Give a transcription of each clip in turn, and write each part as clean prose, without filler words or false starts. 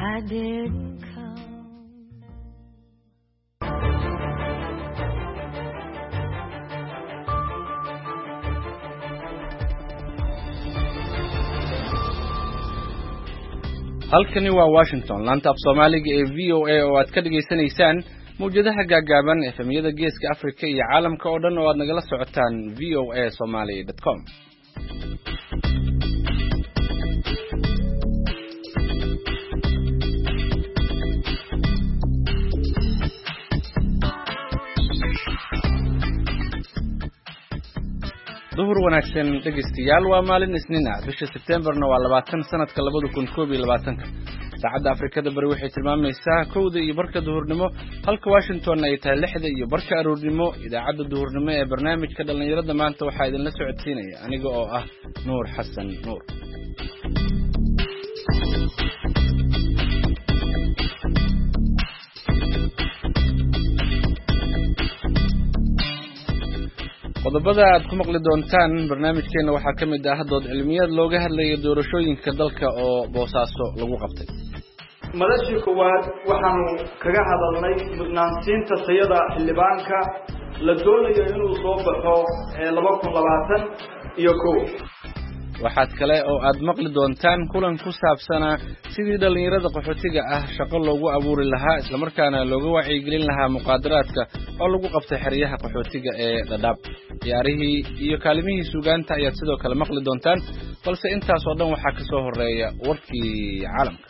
I didn't come. halkani waa Washington laanta af Soomaaliga ee VOA oo aad ka dhageysanaysaan mowjadaha gaagaaban efemyada geeska Afrika iyo caalamka oo dhan oo aad nagala socotaan voasomali.com. duhur wanaagsan dhageystayaal waa maalin isniin ah bisha September-na waa 20 sanadka 2021 saacadda Afrikada bari waxay tilmaamaysaa 1:00 iyo barka duhurnimo halka Washington ay tahay 6:00 iyo barka aroornimo idaacadda duhurnimo ee barnaamijka dhalinyarada maanta waxaa idin la socodsiinaya aniga oo ah Nuur Xasan Nuur. qodobada aad ku maqli doontaan barnaamijkeena waxaa ka mid ah dood cilmiyeed looga hadlayo doorashooyinka dalka oo Boosaaso lagu qabtay. madashii koowaad waxaanu kaga hadalnay mudnaansiinta tayada xildhibaanka la doonayo inuu soo baxo 2021. waxaad kale oo aad maqli doontaan kulan ku saabsan sidii dhalinyarada qaxootiga ah shaqo loogu abuuri lahaa isla markaana looga wacyigelin lahaa muqaadaraadka oo lagu qabtay xeryaha qaxootiga ee Dadaab. ciyaarihii iyo kaalimihii suugaanta ayaad sidoo kale maqli doontaan balse intaas oo dhan waxaa ka soo horeeya warkii caalamka.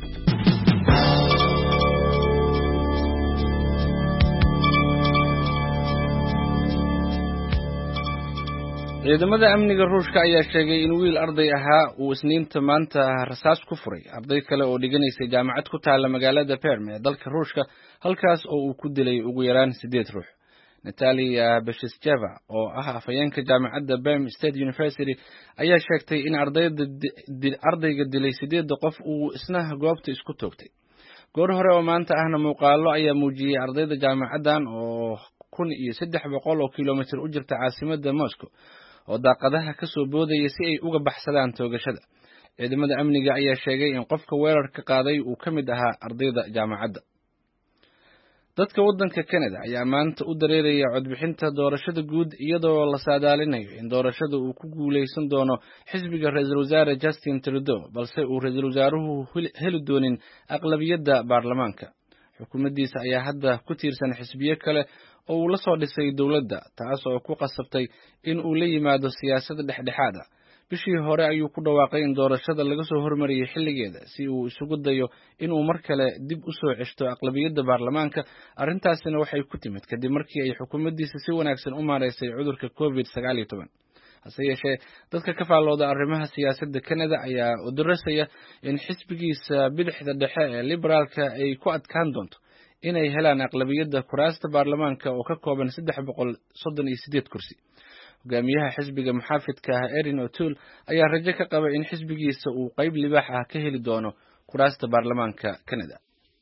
ciidamada amniga Ruushka ayaa sheegay in wiil arday ahaa uu isniinta maanta rasaas ku furay arday kale oo dhiganaysay jaamacad ku taala magaalada Perm ee dalka Ruushka halkaas oo uu ku dilay ugu yaraan 8 ruux. Natalia Beshcheva oo ah afayeenka jaamacadda Perm State University ayaa sheegtay in ardayga dilay 8 qof uu isna goobta isku toogtay. goor hore oo maanta ahna muuqaalo ayaa muujiyay ardayda jaamacaddan oo 1300 kiiloomitir u jirta caasimadda Moscow oo daaqadaha ka soo boodaya si ay uga baxsadaan toogashada. ciidamada amniga ayaa sheegay in qofka weerarka qaaday uu ka mid ahaa ardayda jaamacadda. dadka waddanka Canada ayaa maanta u dareeraya codbixinta doorashada guud iyadoo la saadaalinayo in doorashada uu ku guuleysan doono xisbiga ra'iisul wasaare Justin Trudeau balse uu ra'iisul wasaaruhu heli doonin aqlabiyadda baarlamaanka. xukuumaddiisa ayaa hadda ku tiirsan xisbiyo kale oo uu la soo dhisay dawladda taas oo ku qasabtay in uu la yimaado siyaasad dhexdhexaad ah. bishii hore ayuu ku dhawaaqay in doorashada laga soo hormariyay xilligeeda si uu isugu dayo in uu mar kale dib u soo ceshto aqlabiyadda baarlamaanka. arrintaasina waxay ku timid kadib markii ay xukuumaddiisa si wanaagsan u maareysay cudurka COVID-19. hase yeeshee dadka ka faallooda arrimaha siyaasadda Canada ayaa u darasaya in xisbigiisa bidixda dhexe ee liberaalka ay ku adkaan doonto inay helaan aqlabiyadda kuraasta baarlamaanka oo ka kooban 338 kursi. hogaamiyaha xisbiga muxaafidka ah Erin O'Toole ayaa rajo ka qaba in xisbigiisa uu qayb libaax ah ka heli doono kuraasta baarlamaanka Canada.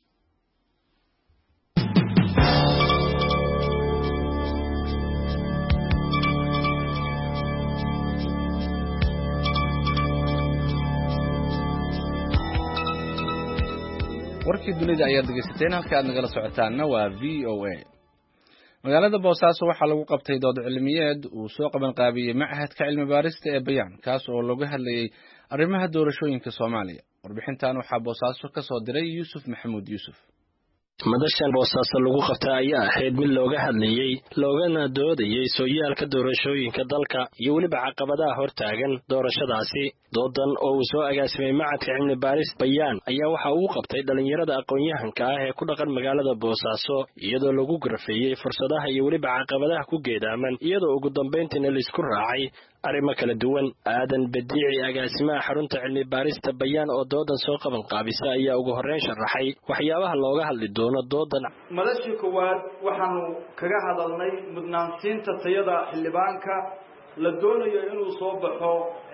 warkii dunida ayaad dhageysateen halka aad nagala socotaanna waa VOA. magaalada Boosaaso waxaa lagu qabtay dood cilmiyeed uu soo qaban qaabiyay Machadka Cilmi Baarista ee Bayaan kaas oo looga hadlayay arrimaha doorashooyinka Soomaaliya. warbixintan waxaa Boosaaso ka soo diray Yuusuf Maxamuud Yuusuf. madashan Boosaaso lagu qabtay ayaa ahayd mid looga hadlayay loogana doodayay sooyaalka doorashooyinka dalka iyo weliba caqabadaha hortaagan doorashadaasi. doodan oo uu soo agaasimay Machadka Cilmi Baarista Bayaan ayaa waxa uu qabtay dhalinyarada aqoon-yahanka ah ee ku dhaqan magaalada Boosaaso iyadoo lagu grafeeyay fursadaha iyo weliba caqabadaha ku geedaaman iyadoo ugu dambeyntiina la isku raacay arrimo kala duwan. aadan badiici agaasimaha xarunta cilmi baarista Bayaan oo doodan soo qaban qaabisa ayaa ugu horeyn sharaxay waxyaabaha looga hadli doono doodan. madashii koowaad waxaanu kaga hadalnay mudnaansiinta tayada xildhibaanka la doonayo inuu soo baxo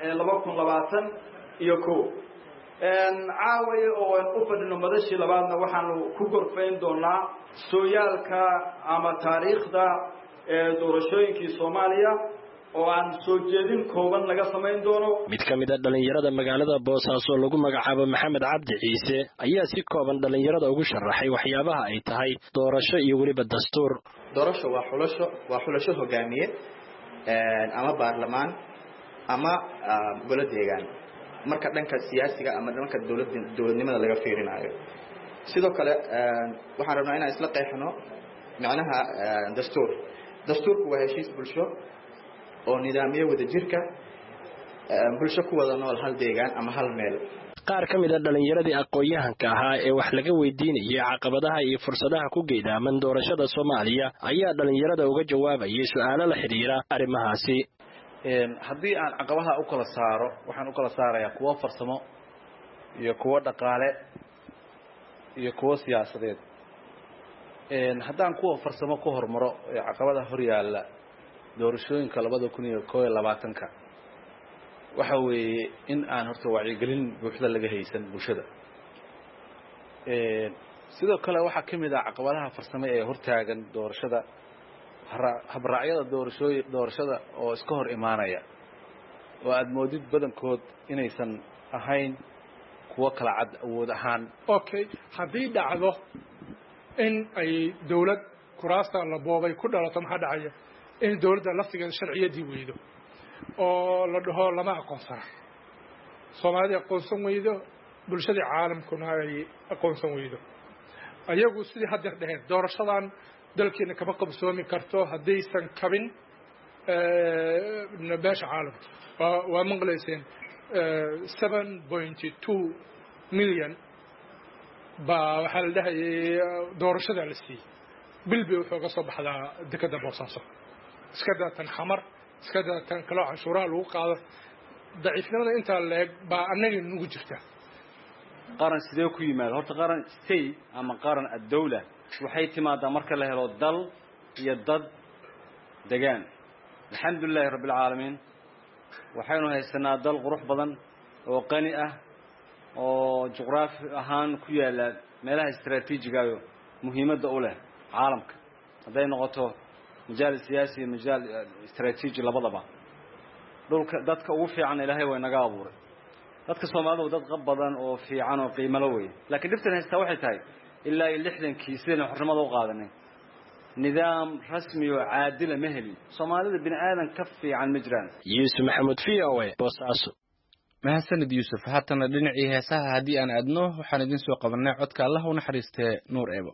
2021. caawaye oo aan u fadhino madashii labaadna waxaanu ku gorfayn doonaa sooyaalka ama taariikhda doorashooyinkii Soomaaliya oo aan soo jeedin kooban laga samayn doono. mid ka mid ah dhalinyarada magaalada Boosaaso lagu magacaabo Maxamed Cabdi Ciise ayaa si kooban dhalinyarada ugu sharaxay waxyaabaha ay tahay doorasho iyo waliba dastuur. doorasho waa xulasho hogaamiye ama baarlamaan ama golo deegaan marka dhanka siyaasiga ama dhanka dawladnimada laga fiirinayo. sidoo kale waxaan rabnaa inaan isla qeexno macnaha dastuurku waa heshiis bulsho oo nidaamiye wada jirka bulsho ku wada nool hal deegaan ama hal meel. qaar ka mid ah dhalinyaradii aqoon-yahanka ahaa ee wax laga weydiinayay caqabadaha iyo fursadaha ku geedaaman doorashada Soomaaliya ayaa dhalinyarada uga jawaabayay su'aalo la xiriira arrimahaasi. haddii aan caqabaha u kala saaro waxaan u kala saarayaa kuwa farsamo iyo kuwa dhaqaale iyo kuwa siyaasadeed. haddaan kuwa farsamo ku hormaro ee caqabada hor yaalla doorashooyinka 2021 waxa weeye in aan horta wacyigelin buuxda laga haysan bulshada. sidoo kale waxa kamid ah caqabadaha farsamo ee hortaagan doorashada habraacyada doorashada oo iska hor imaanaya oo aad moodid badankood inaysan ahayn kuwa kala cad awood ahaan. okay haddii dhacdo in ay dawlad kuraasta la boobay ku dhalato maxaa dhacaya in dawladda laftigeeda sharciyadii weydo oo la dhaho lama aqoonsana Soomaaliya aqoonsan weydo bulshada caalamkuna ay aqoonsan weydo ayagu sidii hadda dhahay doorashadan dalkeena kama qabsoomi karto haddaysan kabin beesha caalamka waa maqlayseen 7.2 milyan baa waxaa la dhahayay doorashada la siiyey bilbi wuxuu ka soo baxdaa dekada Boosaaso iska daatan xamar iska daatan kala cashuuraha lagu qaado daciifnimada inta leeg baa anaga nagu jirta. qaran sidee ku yimaado horta qaran state ama qaran ad-dawla waxay timaadaa marka la helo dal iyo dad degaan. alxamdulillahi rabbil caalamiin waxaynu haysanaa dal qurux badan oo qani ah oo juqraafi ahaan ku yaala meelaha istiraatiijiga ah muhiimadda u leh caalamka haday noqoto majaal siyaasi iyo majaal istiraatiiji labadaba. dhulka dadka ugu fiican Ilaahay way naga abuuray. dadka Soomaalidu dad qab badan oo fiican oo qiimo leh way laakiin dhibtan haysta waxay tahay ilaa 60kii sideen xornimada u qaadanay nidaam rasmi oo caadil ma helin. Soomaalida bini aadan ka fiican ma jiraan. Yuusuf Maxamed VOA Boosaaso. mahadsanid Yuusuf. haatana dhinacii heesaha haddii aan aadno waxaan idin soo qabanay codka Allah u naxariistay Nuur Eebo.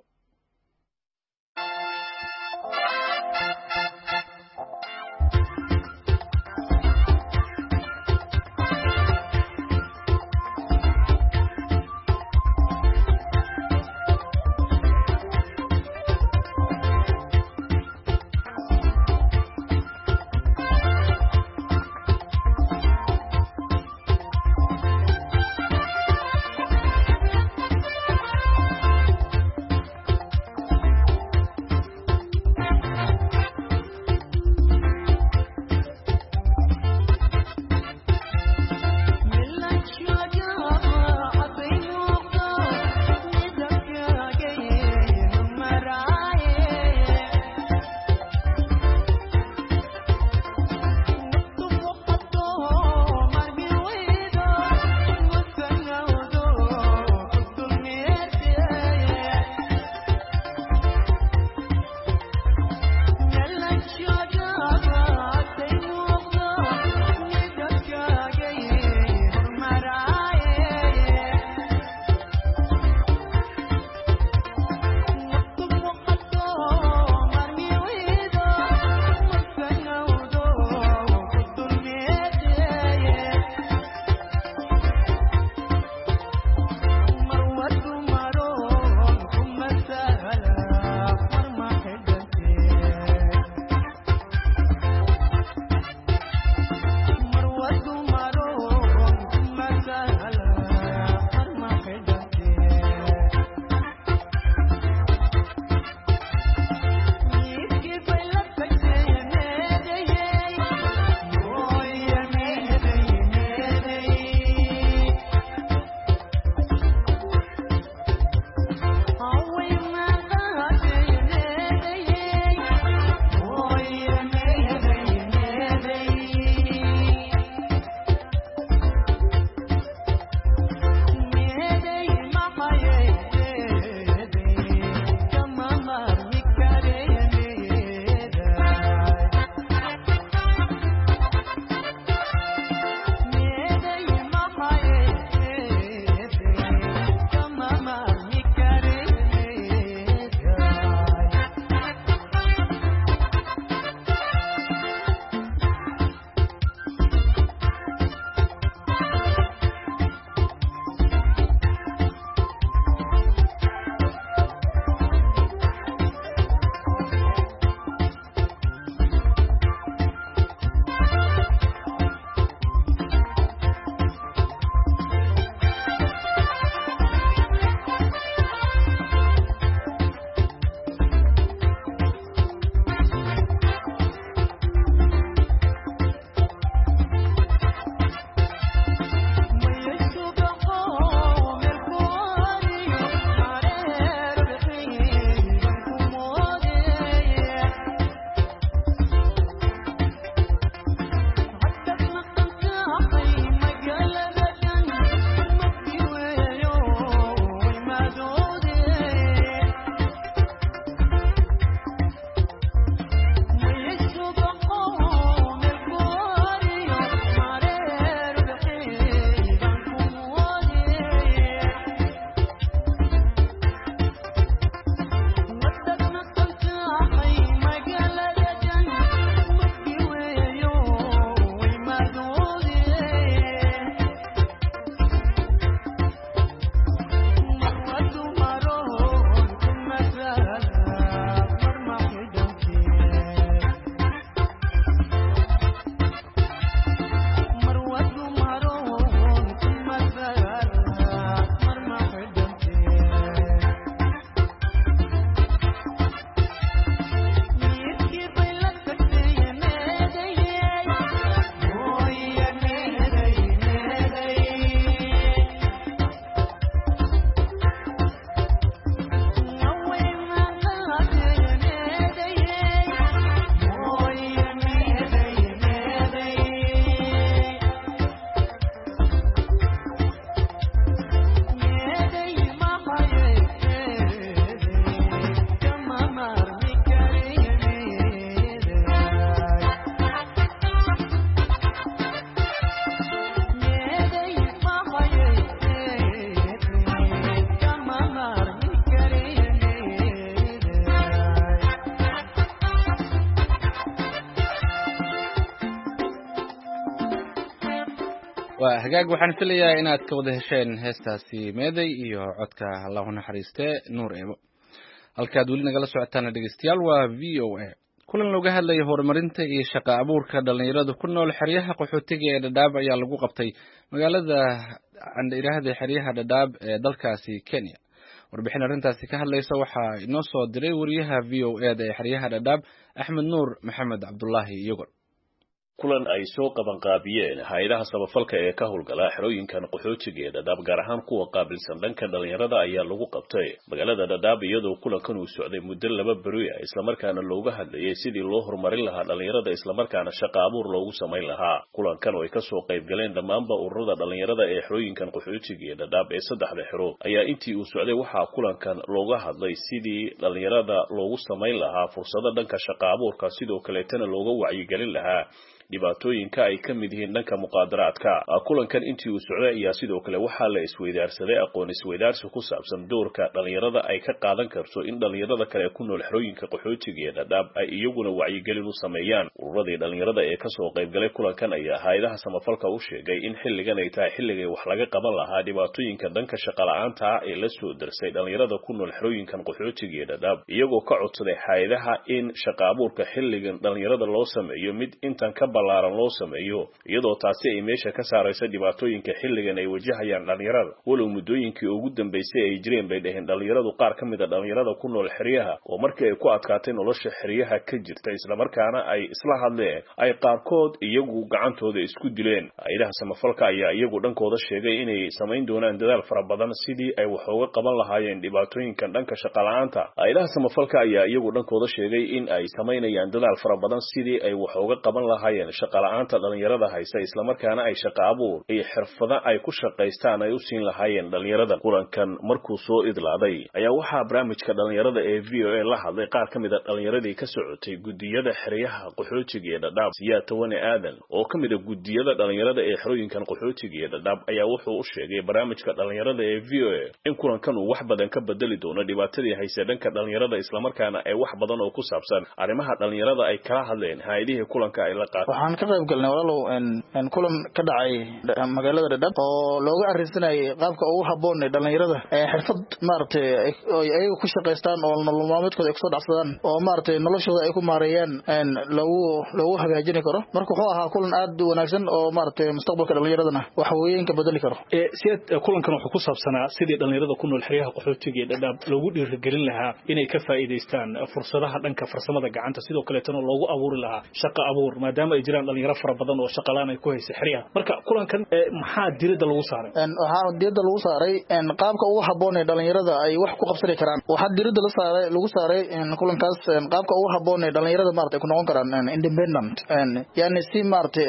waa hagaag waxaan filayaa inaad ka wada hesheen heestaasi meeday iyo codka allahu naxariiste nuur eebo halkaad weli nagala socotaan dhegeystayaal waa v o a kulan looga hadlayo horumarinta iyo shaqo abuurka dhalinyarada ku nool xeryaha qaxootiga ee Dadaab ayaa lagu qabtay magaalada Andhiraahda xeryaha Dadaab ee dalkaasi Kenya warbixin arrintaasi ka hadlaysa waxaa inoo soo diray wariyaha v o a ee xeryaha Dadaab Axmed Nuur Maxamed Cabdullaahi Yogor kulan ay soo qaban qaabiyeen hay'adaha samafalka ee ka howlgala xerooyinkan qaxootiga ee Dadaab gaar ahaan kuwa qaabilsan dhanka dhalinyarada ayaa lagu qabtay magaalada Dadaab iyadoo kulankan uu socday muddo 2 bari ah isla markaana looga hadlayay sidii loo horumarin lahaa dhalinyarada isla markaana shaqo abuur loogu sameyn lahaa kulankan oo ay ka soo qayb galeen dhammaanba ururada dhalinyarada ee xerooyinkan qaxootiga ee Dadaab ee 3 xero ayaa intii uu socday waxa kulankan looga hadlay sidii dhalinyarada loogu sameyn lahaa fursado dhanka shaqo abuurka sidoo kale tan looga wacyigelin lahaa dhibaatooyinka ay ka mid yihiin dhanka muqaadaraadka kulankan intii uu socday ayaa sidoo kale waxaa la isweydaarsaday aqoon isweydaarsi ku saabsan doorka dhalinyarada ay ka qaadan karto in dhalinyarada kale ku nool xerooyinka qaxootiga ee Dadaab ay iyaguna wacyigelin u sameeyaan ururadii dhalinyarada ee ka soo qayb galay kulankan ayaa hay'adaha samafalka u sheegay in xilligan ay tahay xilligii wax laga qaban lahaa dhibaatooyinka dhanka shaqo la'aanta ee la soo darsay dhalinyarada ku nool xerooyinkan qaxootiga ee Dadaab iyagoo ka codsaday hay'adaha in shaqo abuurka xilligan dhalinyarada loo sameeyo mid intan ka balaaran loo sameeyo iyadoo taasi ay meesha ka saarayso dhibaatooyinka xilligan ay wajahayaan dhalinyarada walow muddooyinkii ugu dambeysay ay jireen bay dhaheen dhalinyaradu qaar ka mid ah dhalinyarada ku nool xeryaha oo markii ay ku adkaatay nolosha xeryaha ka jirta isla markaana ay isla hadleen ay qaarkood iyagu gacantooda isku dileen hay'adaha samafalka ayaa iyagu dhankooda sheegay inay sameyn doonaan dadaal fara badan sidii ay wax uga qaban lahaayeen dhibaatooyinkan dhanka shaqo la'aanta hay'adaha samafalka ayaa iyagu dhankooda sheegay in ay sameynayaan dadaal fara badan sidii ay wax uga qaban lahaayeen shaqo la'aanta dhalinyarada haysta isla markaana ay shaqo abuur iyo xirfado ay ku shaqaystaan ay u siin lahaayeen dhalinyarada kulankan markuu soo idlaaday ayaa waxaa barnaamijka dhalinyarada ee VOA la hadlay qaar ka mid ah dhalinyaradii ka socotay gudiyada xeryaha qaxootiga ee Dadaab Siyaad Tawane Aadan oo ka mid ah gudiyada dhalinyarada ee xerooyinkan qaxootiga ee Dadaab ayaa wuxuu u sheegay barnaamijka dhalinyarada ee VOA in kulankan uu wax badan ka bedeli doono dhibaatadii haysta dhanka dhalinyarada isla markaana ay wax badan oo ku saabsan arrimaha dhalinyarada ay kala hadleen hay'adihii kulanka ay la qaateen waxaan ka qayb galnay walaalow kulan ka dhacay magaalada Dadaab oo looga arrinsanayay qaabka ugu habboon ee dhalinyarada xirfad maartay ay ku shaqaystaan oo nolol maalmeedkooda ay ku soo dhacsadaan oo maartay noloshooda ay ku maareeyaan lagu hagaajin karo marka wuxuu ahaa kulan aad u wanaagsan oo maartay mustaqbalka dhalinyaradana wax weyn ka bedeli karo sida kulankan wuxuu ku saabsanaa sidii dhalinyarada ku nool xeryaha qaxootiga ee Dadaab loogu dhiirigelin lahaa inay ka faa'iideystaan fursadaha dhanka farsamada gacanta sidoo kale tan loogu abuuri lahaa shaqo abuur maadaama ay jiraan dhalinyaro fara badan oo shaqo la'aan ay ku haysa xeryaha marka kulankan maxaa diirada lagu saaray waxaa diirada lagu saaray qaabka ugu habboon ee dhalinyarada ay wax ku qabsan karaan waxaa diirada lagu saaray kulankaas qaabka ugu habboon ee dhalinyarada maartay ku noqon karaan independent yani si maartay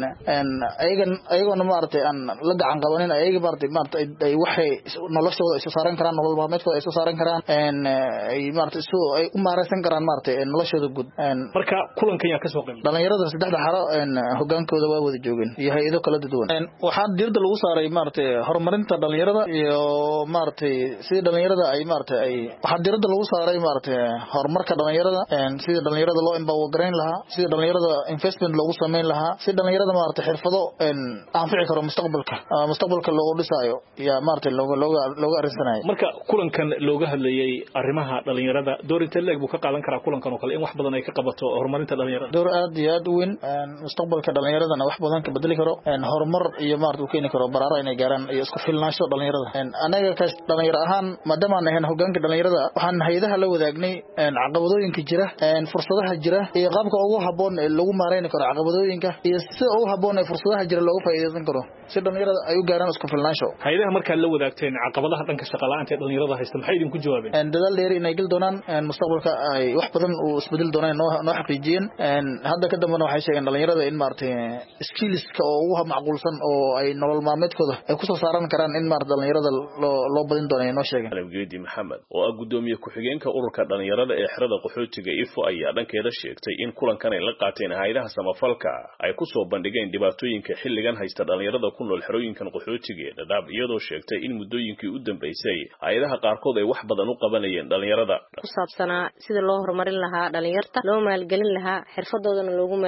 ayagana maartay aan la gacan qabanin ayaga maartay ay waxay noloshooda isu saaran karaan nolol maalmeedkooda isu saaran karaan ay maartay ay u maareysan karaan maartay noloshooda guud marka kulankan yaa ka soo qayb dhalinyarada saddexda xaro hogaankooda waa wada joogeen iyo hay'ado kala duwan waxaa diirada lagu saaray maartay horumarinta dhalinyarada iyo maartay sidii dhalinyarada ay maartay ay waxaa diirada lagu saaray maartay horumarka dhalinyarada sidii dhalinyarada loo empower gareyn lahaa sidii dhalinyarada investment loogu sameyn lahaa sidii dhalinyarada maartay xirfado anfici karo mustaqbalka loogu dhisaayo yaa maartay looga arrinsanayay marka kulankan looga hadlayay arrimaha dhalinyarada door intee leeg buu ka qaadan karaa kulankan oo kale in wax badan ay ka qabato horumarinta dhalinyarada door aad iyo aad u weyn mustaqbalka dhalinyaradana wax badan ka bedeli karo horumar iyo maartay u keeni karo baraaro inay gaaraan iyo isku filnaansho dhalinyarada anaga ka dhalinyaro ahaan maadaama aan ahayn hogaanka dhalinyarada waxaan hay'adaha la wadaagnay caqabadooyinka jira fursadaha jira iyo qaabka ugu habboon ee lagu maareyn karo caqabadooyinka iyo sida ugu habboon ee fursadaha jira looga faa'iideysan karo si dhalinyarada ay u gaaraan isku filnaansho hay'adaha markaa la wadaagteen caqabadaha dhanka shaqo la'aanta ee dhalinyarada haysta maxay idinku jawaabeen dadaal dheer inay gal doonaan mustaqbalka ay wax badan uu isbedel doonaan noo xaqiijiyeen hadda ka dambana waxay sheegeen dhalinyarada in maartay skillska oo ugu macquulsan oo ay nolol maalmeedkooda ay ku soo saaran karaan in maartay dhalinyarada loo badin doono noo sheegeen Algeedi Maxamed oo ah gudoomiye ku-xigeenka ururka dhalinyarada ee xerada qaxootiga IFO ayaa dhankeeda sheegtay in kulankan ay la qaateen hay'adaha samafalka ay ku soo bandhigeen dhibaatooyinka xilligan haysta dhalinyarada ku nool xerooyinkan qaxootiga ee Dadaab iyadoo sheegtay in muddooyinkii u dambeysay hay'adaha qaarkood ay wax badan u qabanayeen dhalinyarada ku saabsanaa sida loo horumarin lahaa dhalinyarta loo maalgelin lahaa xirfadoodana loogu maalgelin lahaa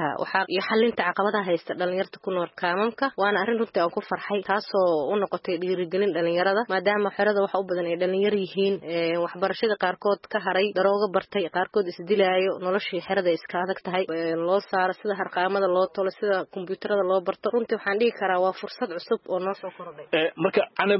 lahaa waxa iyo xalinta caqabadaha haysta dhalinyarada ku nool kaamamka waana arrin runtii aan ku farxay taasoo u noqotay dhiirigelin dhalinyarada maadaama xerada wax u badan ay dhalinyar yihiin waxbarashada qaarkood ka haray darooga bartay qaarkood isdilaayo noloshii xerada iska adag tahay loo saaro sida harqaamada loo tolo sida kombiyuutarada loo barto runtii waxaan dhihi karaa waa fursad cusub oo noo soo kordhay marka canab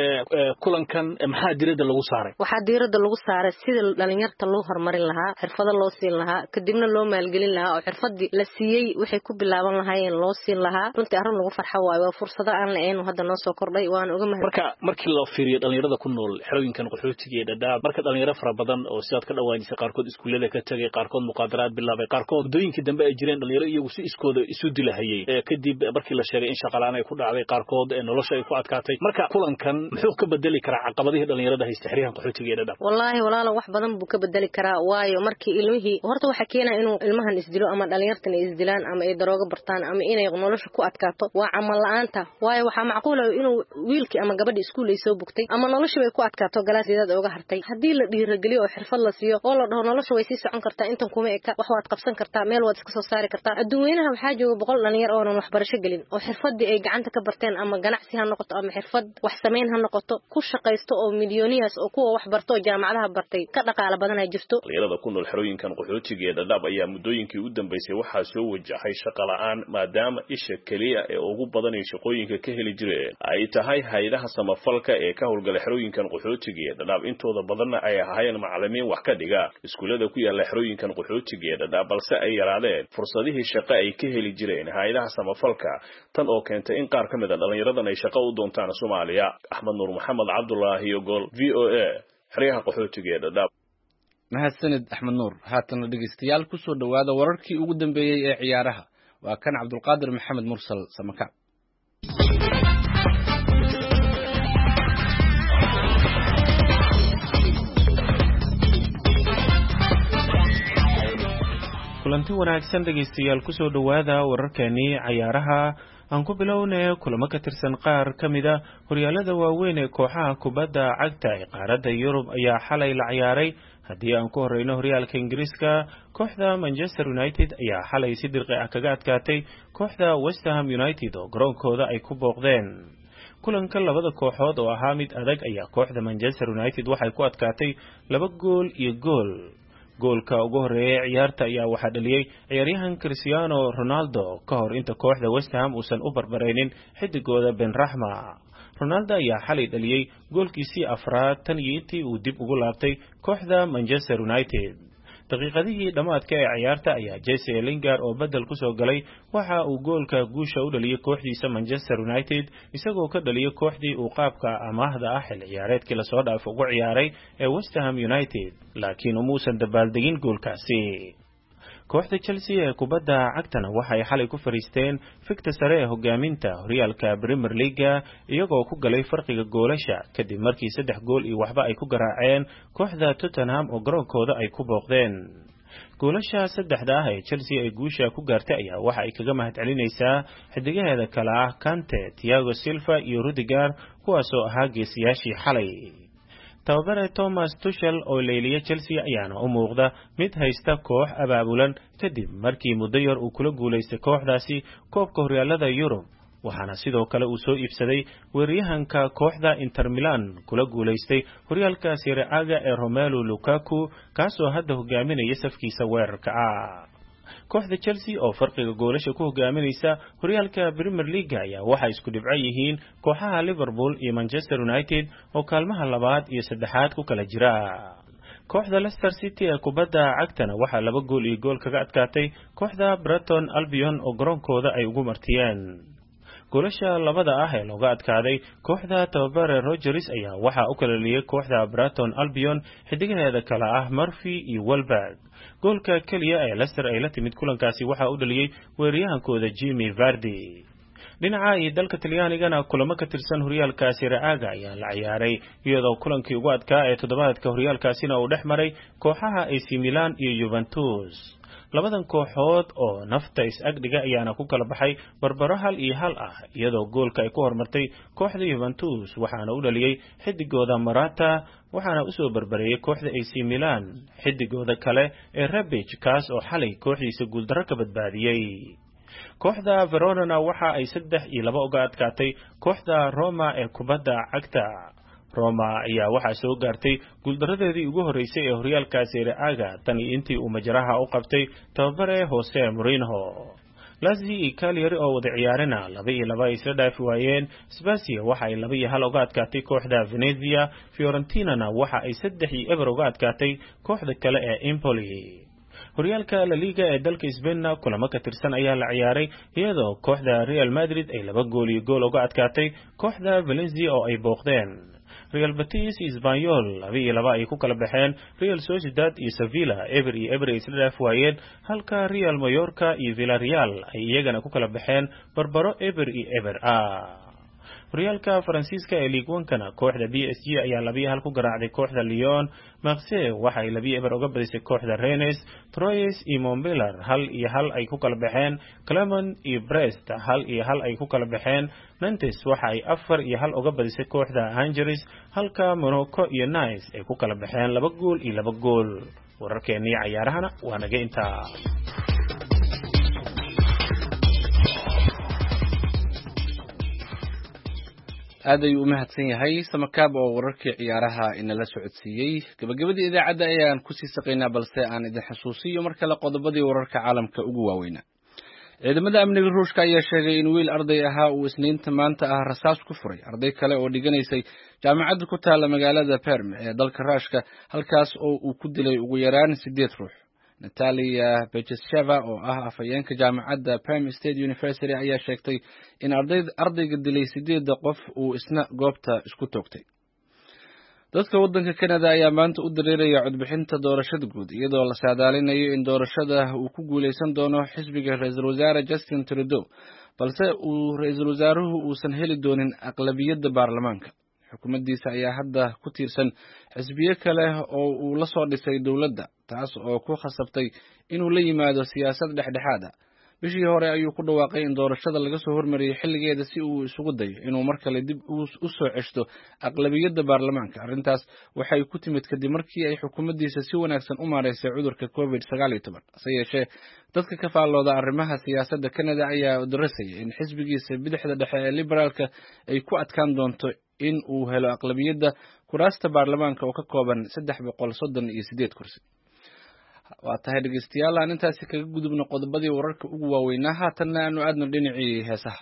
kulankan maxaa diiradda lagu saaray waxaa diiradda lagu saaray sida dhalinyarta loo horumarin lahaa xirfado loo siin lahaa kadibna loo maalgelin lahaa oo xirfadii la siiyey waxay ku bilaaban lahaayeen loo siin lahaa runtii arrin lagu farxo waayo waa fursado aan la-een hadda noo soo kordhay waan uga mahad markii loo fiiriyo dhalinyarada ku nool xerooyinkan qaxootiga ee Dadaab marka dhalinyaro fara badan oo sidaad ka dhawaanaysa qaarkood iskuulada ka tagay qaarkood muqaadaraad bilaabay qaarkood waddooyinkii dambe ay jireen dhalinyaro iyagu si iskooda isu dilahayay kadib markii la sheegay in shaqo la'aan ay ku dhacday qaarkood nolosha ay ku adkaatay marka kulankan muxuu ka bedeli karaa caqabadihii dhalinyarada haysta xeryahan qaxootiga ee Dadaab wallahi walaalo wax badan buu ka bedeli karaa waayo markii ilmihii horta waxa keenaa inuu ilmahan isdilo ama dhalinyartan ay isdilaan ama ay darooga bartaan ama inay nolosha ku adkaato waa camal la'aanta waayo waxa macquul ah inuu wiilkii ama gabadhii iskuul ay soo bugtay ama nolosha way ku adkaato galaasyada uga hartay hadii la dhiirigeliyo oo xirfad la siiyo oo la dhaho nolosha way sii socon kartaa intan kuma eka wax waad qabsan kartaa meel waad iska soo saari kartaa adduunyanaha waxaa jooga 100 dhalinyar oo aan waxbarasho gelin oo xirfadii ay gacanta ka barteen ama ganacsi ha noqoto ama xirfad wax sameyn ha noqoto ku shaqaysto oo milyooniyas oo kuwa wax barto jaamacadaha bartay ka dhaqaale badan ay jirto dhalinyarada ku nool xerooyinkan qaxootiga ee Dadaab ayaa muddooyinkii u dambeysay waxaa soo wajahay shaqo la'aan maadaama isha kaliya ee ugu badan ee shaqooyinka ka heli jireen ay tahay hay'adaha samafalka ee ka howlgala xerooyinkan qaxootiga ee Dadaab intooda badanna ay ahaayeen macallimiin wax ka dhiga iskuulada ku yaala xerooyinkan qaxootiga ee Dadaab balse ay yaraadeen fursadihii shaqo ay ka heli jireen hay'adaha samafalka tan oo keentay in qaar ka mid ah dhalinyaradan ay shaqo u doontaan Soomaaliya Axmed Nuur Maxamed Cabdullaahi Ogol VOA xeryaha qaxootiga ee Dadaab mahadsanid Axmed Nuur haatan dhageystayaal ku soo dhawaada wararkii ugu dambeeyay ee ciyaaraha waa kan Cabdulqaadir Maxamed Mursal Samaka kulanti wanaagsan dhageystayaal ku soo dhawaada wararkeeni ciyaaraha aan ku bilownay kulamo ka tirsan qaar ka mid ah horyaalada waaweyn ee kooxaha kubadda cagta ee qaaradda Yurub ayaa xalay la ciyaaray haddii aan ku horeyno horyaalka Ingiriiska kooxda Manchester United ayaa xalay si dirqi ah kaga adkaatay kooxda West Ham United oo garoonkooda ay ku booqdeen kulanka labada kooxood oo ahaa mid adag ayaa kooxda Manchester United waxay ku adkaatay 2 gool iyo gool goolka ugu horeeyay ciyaarta ayaa waxa dhaliyay ciyaaryahan Cristiano Ronaldo ka hor inta kooxda West Ham uusan u barbareynin xidigooda Ben Rahma Ronaldo ayaa xalay dhaliyay goolkiisii afraad tan iyo intii uu dib ugu laabtay kooxda Manchester United daqiiqadihii dhamaadka ee ciyaarta ayaa Jesse Lingard oo bedel ku soo galay waxa uu goolka guusha u dhaliyay kooxdiisa Manchester United isagoo ka dhaliyay kooxdii uu qaabka amaahda ah xil ciyaareedkii la soo dhaafay ugu ciyaaray ee West Ham United laakiin umuusan dabaaldegin goolkaasi kooxda Chelsea ee kubadda cagtana waxay xalay ku fariisteen fikta sare ee hogaaminta horyaalka Premier League iyagoo ku galay farqiga goolasha kadib markii 3 gool iyo waxba ay ku garaaceen kooxda Tottenham oo garoonkooda ay ku booqdeen goolasha saddexda ah ee Chelsea ay guusha ku gaartay ayaa waxa ay kaga mahadcelinaysaa xidigaheeda kala ah Kante, Thiago Silva iyo Rudiger kuwaas oo ahaa geesiyaashii xalay tababare Thomas Tuchel oo leeliya Chelsea ayaana u muuqda mid haysta koox abaabulan kadib markii muddo yar uu kula guuleystay kooxdaasi koobka horyaalada Yurub waxaana sidoo kale uu soo iibsaday weeraryahanka kooxda Inter Milan kula guuleystay horyaalka Serie A ee Romelu Lukaku kaasoo hadda hogaaminaya safkiisa weerarka ah kooxda Chelsea oo farqiga goolasha ku hogaaminaysa horyaalka Premier League ayaa waxa isku dhibco yihiin kooxaha Liverpool iyo Manchester United oo kaalmaha labaad iyo saddexaad ku kala jira kooxda Leicester City ee kubadda cagtana waxa 2 gool iyo gool kaga adkaatay kooxda Brighton Albion oo garoonkooda ay ugu martiyeen goolasha labada ah ee looga adkaaday kooxda tababare Rodgers ayaa waxa u kala leeyay kooxda Brighton Albion xidigaheeda kala ah Murphy iyo Welbeck goolka kaliya ee Leicester ay la timid kulankaasi waxa uu dhaliyay weeraryahankooda Jimmy Vardy dhinaca iyo dalka Talyaanigana kulamo ka tirsan horyaalka Serie A ayaa la ciyaaray iyadoo kulankii ugu adkaa ee toddobaadka horyaalkaasina uu dhex maray kooxaha AC Milan iyo Juventus. labadan kooxood oo nafta is-agdhiga ayaana ku kala baxay barbaro 1-1 ah iyadoo goolka ay ku hormartay kooxda Juventus waxaana u dhaliyay xidigooda Morata waxaana u soo barbareeyay kooxda AC Milan xidigooda kale ee Rebic kaas oo xalay kooxdiisa guuldarro ka badbaadiyay. kooxda Verona waxa ay 3-2 uga adkaatay kooxda Roma ee kubadda cagta. Roma ayaa waxa soo gaartay guuldaradeedii ugu horeysay ee horyaalka Serie A tan intii uu majraha u qabtay tababare Jose Mourinho. Lazio iyo Cagliari oo wada ciyaarina 2-2 ay isla dhaafi waayeen. Spezia waxa ay 2-1 uga adkaatay kooxda Venezia. Fiorentina waxa ay 3-0 uga adkaatay kooxda kale ee Empoli. horyaalka La Liga ee dalka Spain kulamo ka tirsan ayaa la ciyaaray iyadoo kooxda Real Madrid ay 2-gool uga adkaatay kooxda Valencia oo ay booqdeen. Real Betis iyo Espanyol 2-2 ay ku kala baxeen. Real Sociedad iyo Sevilla eber ay isla dhaaf waayeen halka Real Mallorca iyo Villarreal ay iyagana ku kala baxeen barbaro eber ah. horyaalka Faransiiska ee Ligue 1 kooxda PSG ayaa 2-1 ku garaacday kooxda Lyon. Marseille waxa ay 2-0 uga badisay kooxda Rennes. Troyes iyo Montpellier 1-1 ay ku kala baxeen. Clermont iyo Brest 1-1 ay ku kala baxeen. Nantes waxa ay 4-1 uga badisay kooxda Angers halka Monaco iyo Nice ay ku kala baxeen 2-2. wararkeennii ciyaarahana waa naga intaa. aad ayuu u mahadsan yahay Samakaab oo wararkii ciyaaraha inala socodsiiyey. gabagabadii idaacadda ayaan ku sii saqaynaa balse aan idin xasuusiyo mar kale qodobadii wararka caalamka ugu waaweynaa. ciidamada amniga Ruushka ayaa sheegay in wiil arday ahaa uu Isniinta maanta rasaas ku furay arday kale oo dhiganaysay jaamacadda ku taala magaalada Perm ee dalka Ruushka halkaas oo uu ku dilay ugu yaraan 8 ruux. Natalia Bechesheva oo afhayeenka jaamacadda Perm State University ayaa sheegtay in ardayga dilay 8 qof uu isna goobta isku toogtay. dadka waddanka Canada ayaa maanta u dareeraya codbixinta doorashada guud iyadoo la saadaalinayo in doorashada uu ku guuleysan doono xisbiga ra'iisul wasaare Justin Trudeau balse uu ra'iisul wasaaruhu uusan heli doonin aqlabiyadda baarlamaanka. xukuumaddiisa ayaa hadda ku tiirsan xisbiyo kale oo uu la soo dhisay dowladda taas oo ku khasabtay inuu la yimaado siyaasad dhexdhexaad ah. bishii hore ayuu ku dhawaaqay in doorashada laga soo hormariyay xilligeeda si uu isugu dayo inuu mar kale dib u soo ceshto aqlabiyadda baarlamaanka. arrintaas waxay ku timid kadib markii ay xukuumaddiisa si wanaagsan u maareysay cudurka COVID-19 hase yeeshee dadka ka faallooda arrimaha siyaasadda Canada ayaa darasaya in xisbigiisa bidixda dhexe ee liberaalka ay ku adkaan doonto in uu helo aqlabiyadda kuraasta baarlamaanka oo ka kooban 338 kursi. waa tahay dhegeystayaal aan intaasi kaga gudubno qodobadii wararka ugu waaweynaa haatanna aanu aadno dhinacii heesaha.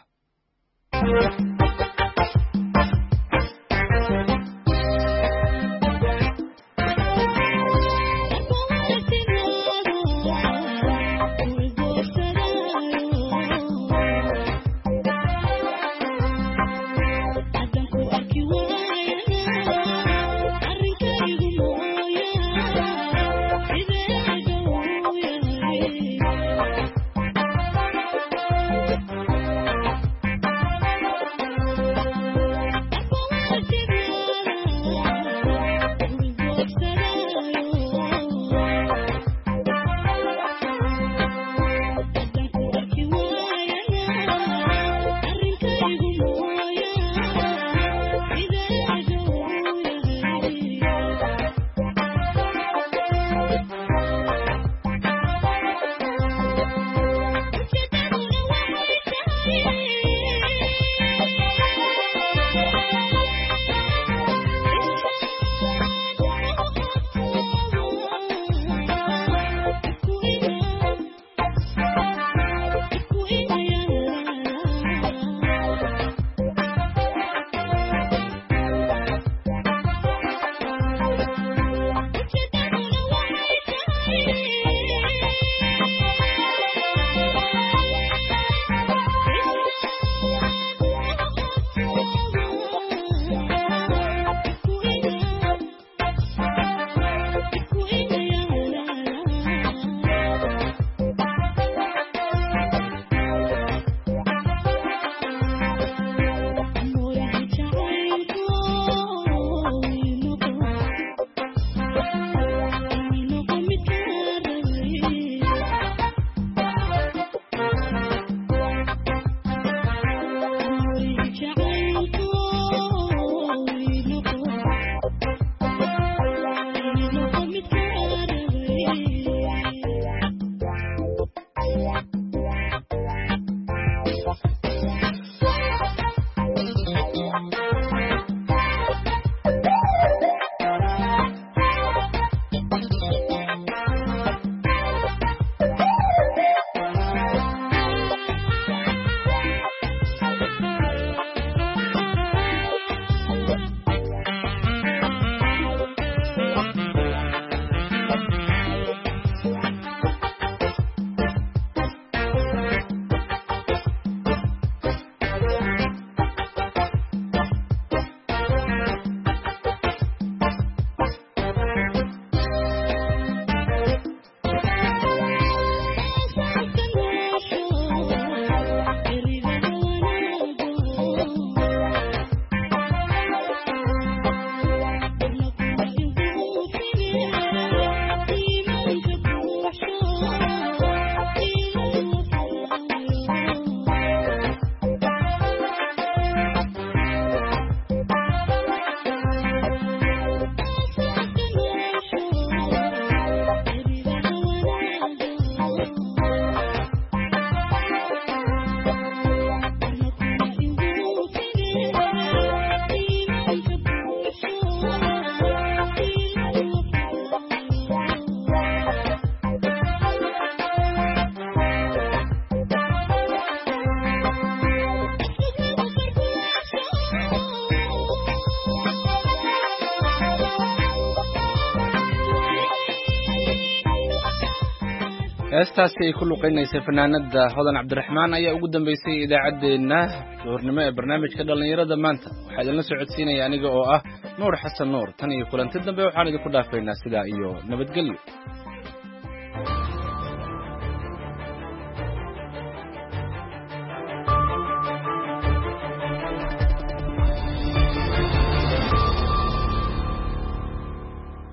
heestaasi ay ku luqaynaysay fanaanada hodan cabdiraxmaan ayaa ugu dambeysay idaacaddeenna duhurnimo ee barnaamijka dhallinyarada maanta waxaa idinla socodsiinaya aniga oo ah nuur xasan nuur tan iyo kulanti dambe waxaan idinku dhaafaynaa sidaa iyo nabadgelyo